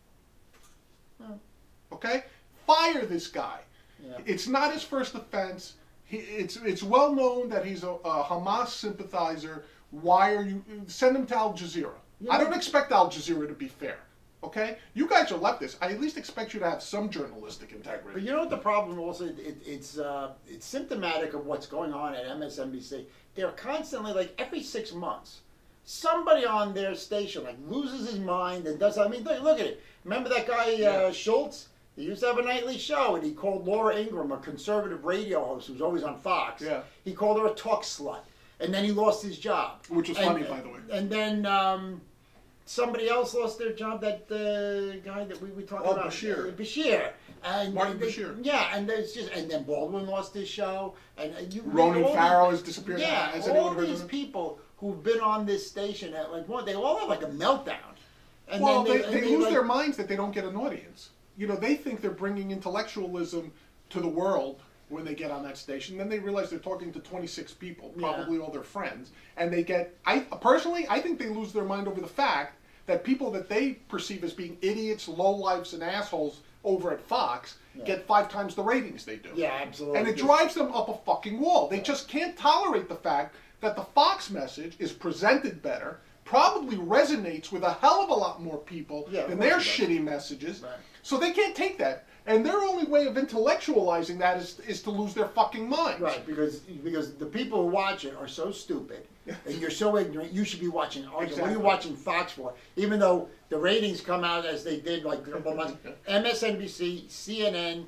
Well. Okay? Fire this guy. Yeah. It's not his first offense. He, it's it's well known that he's a, a Hamas sympathizer. Why are you... Send him to Al Jazeera. Yeah. I don't expect Al Jazeera to be fair. Okay, you guys are leftists. I at least expect you to have some journalistic integrity. But you know what the problem also? It, it's uh, it's symptomatic of what's going on at M S N B C. They're constantly, like every six months, somebody on their station like loses his mind and does. I mean, look, look at it. Remember that guy Yeah. uh, Schultz? He used to have a nightly show, and he called Laura Ingraham, a conservative radio host who's always on Fox. Yeah. He called her a talk slut, and then he lost his job. Which was And- funny, by the way. And then. Um, Somebody else lost their job. That uh, guy that we, we talked Oh, about, Bashir. Uh, Bashir, and Martin they- Bashir. Yeah, and there's just and then Baldwin lost his show, and uh, you Ronan all Farrow these- has disappeared. Yeah, Has all anyone heard of these him? people who've been on this station at like one, they all have like a meltdown. And Well, then they, and they they, lose like, their minds that they don't get an audience. You know, they think they're bringing intellectualism to the world when they get on that station. Then they realize they're talking to twenty-six people, probably all their friends, and they get. I personally, I think they lose their mind over the fact that people that they perceive as being idiots, lowlifes, and assholes over at Fox Yeah. get five times the ratings they do. Yeah, absolutely. And it drives them up a fucking wall. They just can't tolerate the fact that the Fox message is presented better, probably resonates with a hell of a lot more people Yeah, of than course their it does. shitty messages. Right. So they can't take that. And their only way of intellectualizing that is, is to lose their fucking minds. Right, because because the people who watch it are so stupid, and you're so ignorant. You should be watching. What are Exactly. you watching Fox for? Even though the ratings come out as they did like a couple months, M S N B C, C N N,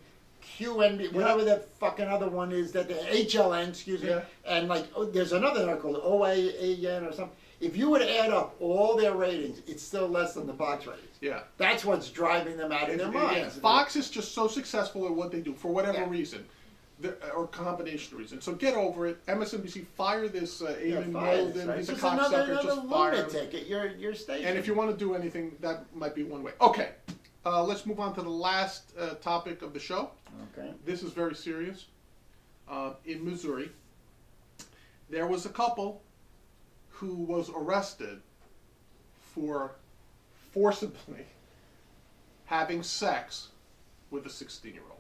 Q N B, whatever the fucking other one is, that the H L N, excuse me, Yeah. and like oh, there's another one called O A N or something. If you were to add up all their ratings, it's still less than the Fox ratings. Yeah. That's what's driving them out of their And- minds. yeah, Fox is just so successful at what they do for whatever Yeah. reason, the, or combination of reasons. So get over it. M S N B C, fire this uh, Yeah, Eamon fire Molden. this, right? He's a Just another, cocksucker. another Just fire him. lunatic at your, your station. And if you want to do anything, that might be one way. Okay, uh, let's move on to the last uh, topic of the show. Okay. This is very serious. Uh, in Missouri, there was a couple who was arrested for forcibly having sex with a sixteen-year-old.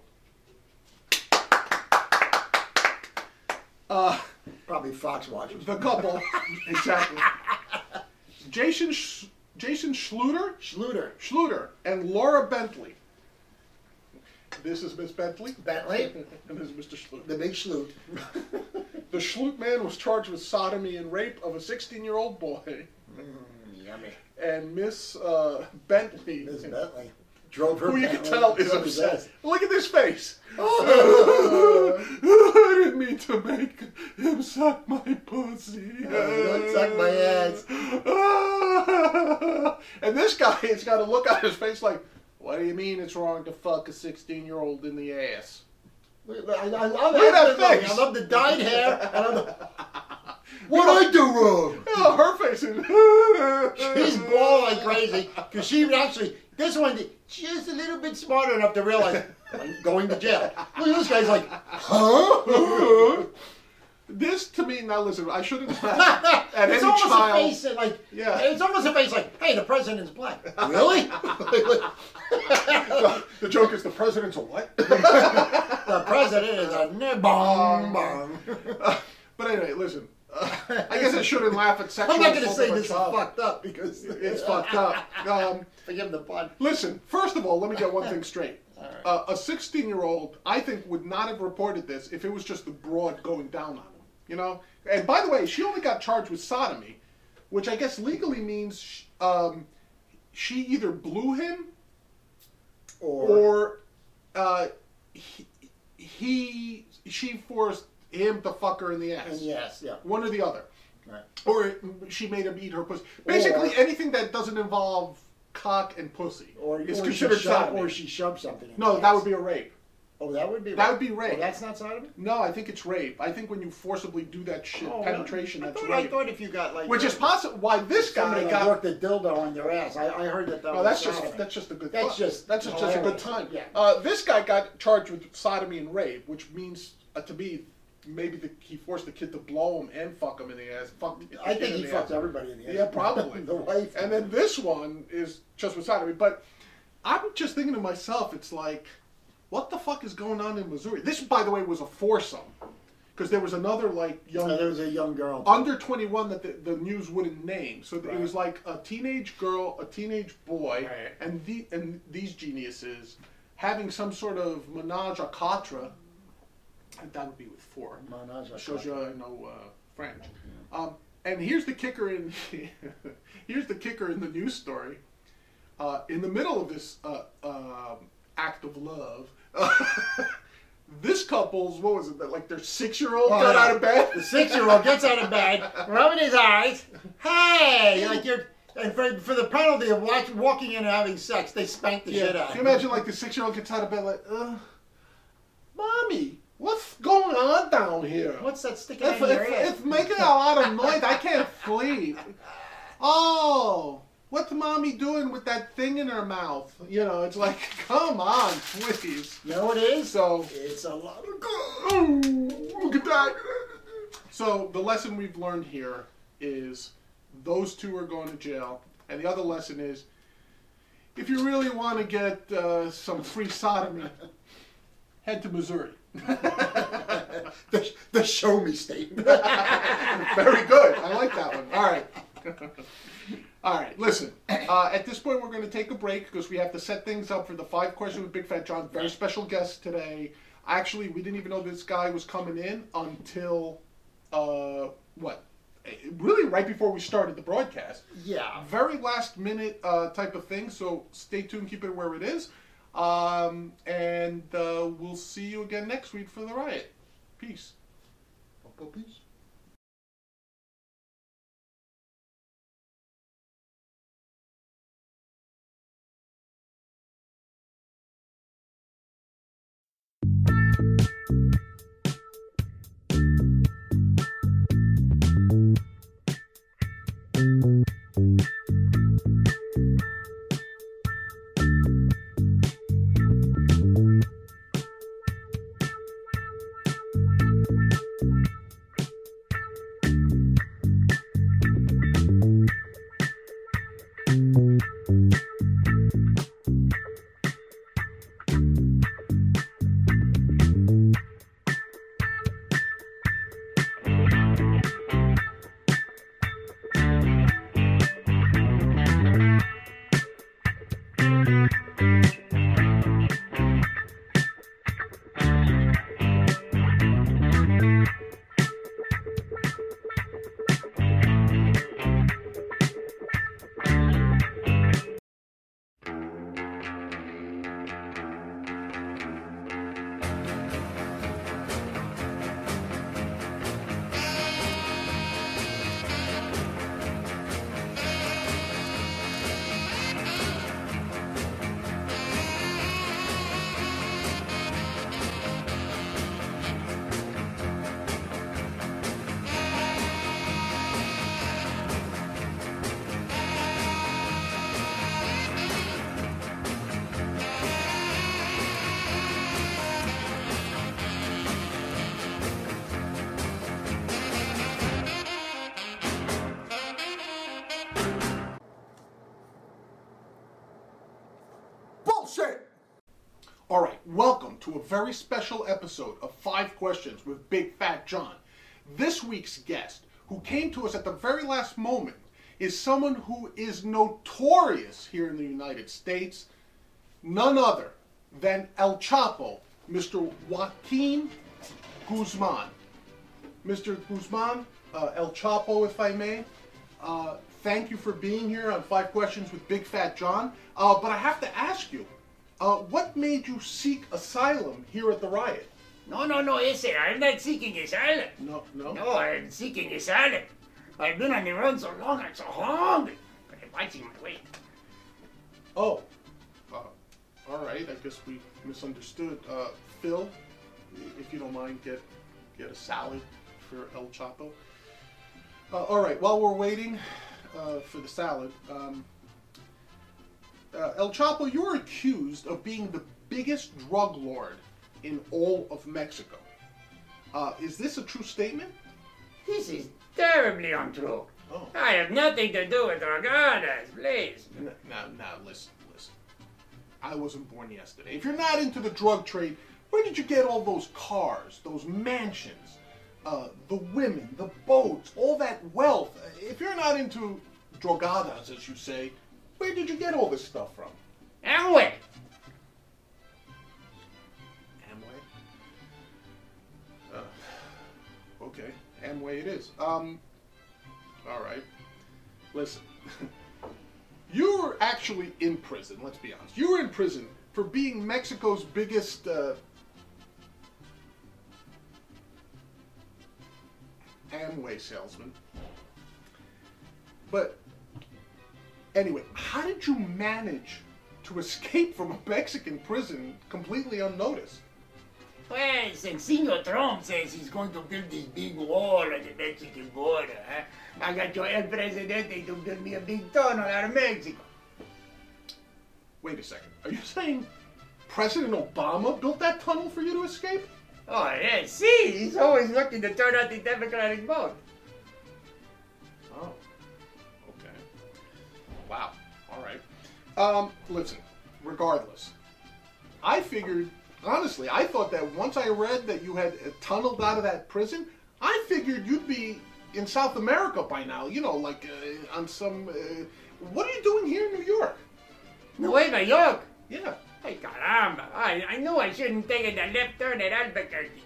Uh, Probably Fox watchers. the couple, exactly. Jason Sch- Jason Schluter, Schluter. Schluter, and Laura Bentley. This is Miss Bentley. Bentley. And this is Mister Schluter. The big Schlut. The Schlut man was charged with sodomy and rape of a sixteen-year-old boy. Mm, yummy. And Miss uh, Bentley, Miss Bentley. Drove her who you can Bentley tell is up his upset. ass. Look at this face. Oh, I didn't mean to make him suck my pussy. Oh, don't suck my ass. And this guy has got a look on his face like, what do you mean it's wrong to fuck a sixteen-year-old in the ass? I, I love Look at that that. face. I love the dyed hair. And I love what I do wrong? Oh, her face is... She's bald like crazy because she actually. This one, she's a little bit smarter enough to realize I'm going to jail. Look at this guy's like, huh? This to me, now listen, I shouldn't laugh at It's any almost child. a face that, like, Yeah. it's almost a face like, hey, the president's black. Really? The joke is the president's a what? The president is a nib- bong bong. But anyway, listen. Uh, I guess I shouldn't laugh at sexual I'm not going to assault say of a this is child. fucked up because It's fucked up. Um, Forgive the pun. listen, first of all, let me get one thing straight. All right. Uh, a sixteen-year-old, I think, would not have reported this if it was just the broad going down on him. You know? And by the way, she only got charged with sodomy, which I guess legally means sh- um, she either blew him Or, or uh, he, he she forced him to fuck her in the ass. and yes, yeah. One or the other. Right. Or she made him eat her pussy. Basically, Or- anything that doesn't involve cock and pussy Or, is or, she considered shoved, sodomy. or she shoved something in No, his that ass. would be a rape. Oh, that would be That rape. would be rape. Oh, that's not sodomy? No, I think it's rape. I think when you forcibly do that shit, Oh, penetration, I that's thought, I rape. thought if you got like... Which is possible. Why this somebody guy like, got... worked a dildo on your ass. I, I heard that that No, was that's just sodomy. that's just a good. That's fun. just that's just, just a good hilarious. time. Yeah. Uh, this guy got charged with sodomy and rape, which means uh, to me maybe the, he forced the kid to blow him and fuck him in the ass. Fuck. the I kid think in he the fucked ass. everybody in the ass. Yeah, probably. The wife. And then this one is just with sodomy. But I'm just thinking to myself, it's like, what the fuck is going on in Missouri? This, by the way, was a foursome. because there was another like young, No, there was a young girl. under twenty-one that the, the news wouldn't name. So Right. it was like a teenage girl, a teenage boy, Right. and the and these geniuses having some sort of menage a quatre. And that would be with four. Menage a Shows you quatre. I know uh, French. Um, and here's the kicker in here's the kicker in the news story. Uh, in the middle of this uh, um act of love, this couple's, what was it, that like their six-year-old Oh, got yeah. out of bed? The six-year-old gets out of bed, rubbing his eyes. Hey, like you're. And for, for the penalty of watch, walking in and having sex, they spank the shit out. Can you imagine like the six-year-old gets out of bed like, uh, Mommy, what's going on down here? What's that sticking It's, in your it's, ear? it's making a lot of noise. I can't sleep. Oh, what's Mommy doing with that thing in her mouth? You know, it's like, come on, please. You know what it is? So, It's a lot of. oh, look at that. So the lesson we've learned here is those two are going to jail. And the other lesson is, if you really want to get uh, some free sodomy, head to Missouri. the, the show me state. Very good. I like that one. All right. All right. Listen, uh, at this point, we're going to take a break because we have to set things up for the five questions with Big Fat John. Very special guest today. Actually, we didn't even know this guy was coming in until, uh, what? Really right before we started the broadcast. Yeah. Very last minute uh, type of thing. So stay tuned. Keep it where it is. Um, and uh, we'll see you again next week for the riot. Peace. Peace. All right, welcome to a very special episode of Five Questions with Big Fat John. This week's guest, who came to us at the very last moment, is someone who is notorious here in the United States, none other than El Chapo, Mister Joaquin Guzman. Mister Guzman, uh, El Chapo, if I may, uh, thank you for being here on Five Questions with Big Fat John. Uh, but I have to ask you, Uh, what made you seek asylum here at the riot? No, no, no, ese, I'm not seeking asylum. No, no. No, I'm seeking asylum. I've been on the run so long, I'm so hungry. But I'm watching my weight. Oh, uh, all right. I guess we misunderstood. Uh, Phil, if you don't mind, get get a salad for El Chapo. Uh, all right. While we're waiting uh, for the salad, um, uh, El Chapo, you're accused of being the biggest drug lord in all of Mexico. Uh, is this a true statement? This is terribly untrue. Oh. I have nothing to do with Dragadas, please. Now, now, now, listen, listen. I wasn't born yesterday. If you're not into the drug trade, where did you get all those cars, those mansions, uh, the women, the boats, all that wealth. If you're not into drogadas, as you say, where did you get all this stuff from? Amway. Amway? Uh, okay, Amway it is. Um, all right. Listen, you were actually in prison, let's be honest. You were in prison for being Mexico's biggest, uh, Amway salesman. But, anyway, how did you manage to escape from a Mexican prison completely unnoticed? Well, since Senor Trump says he's going to build this big wall at the Mexican border, huh? I got your El Presidente to build me a big tunnel out of Mexico. Wait a second. Are you saying President Obama built that tunnel for you to escape? Oh, yeah, see, he's always looking to turn out the Democratic vote. Oh, okay. Wow, all right. Um, listen, regardless, I figured, honestly, I thought that once I read that you had uh, tunneled out of that prison, I figured you'd be in South America by now, you know, like uh, on some, uh, what are you doing here in New York? Nueva York? Yeah. Hey, caramba, I, I knew I shouldn't take a left turn at Albuquerque.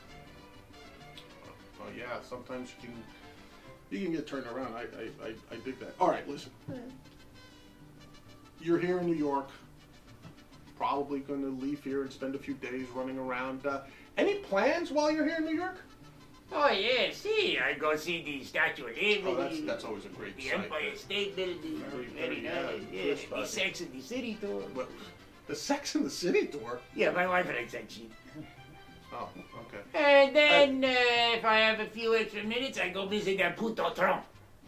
Oh, yeah, sometimes you can, you can get turned around. I, I, I, I dig that. All right, listen. You're here in New York, probably going to leave here and spend a few days running around. Uh, any plans while you're here in New York? Oh, yeah, see, I go see the Statue of Liberty. Oh, that's, that's always a great The sight. Empire State Building. Very, Very very, yeah, nice, yeah. good The spot. Sex and the City tour. What, the Sex and the City tour? Yeah, my wife likes that shit. Oh, okay. And then, uh, if I have a few extra minutes, I go visit that puto Trump.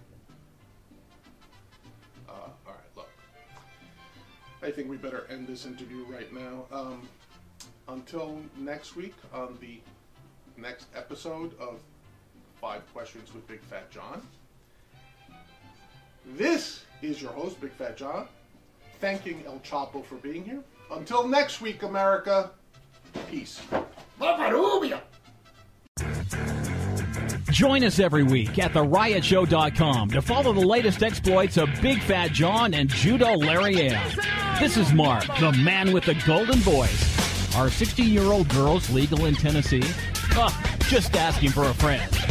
Uh, all right, look. I think we better end this interview right now. Um, until next week on the next episode of Five Questions with Big Fat John. This is your host, Big Fat John, thanking El Chapo for being here. Until next week, America, peace. Papa Rubio! Join us every week at the riot show dot com to follow the latest exploits of Big Fat John and Judo Larry M. This is Mark, the man with the golden voice. Are sixteen-year-old girls legal in Tennessee? Oh, just asking for a friend.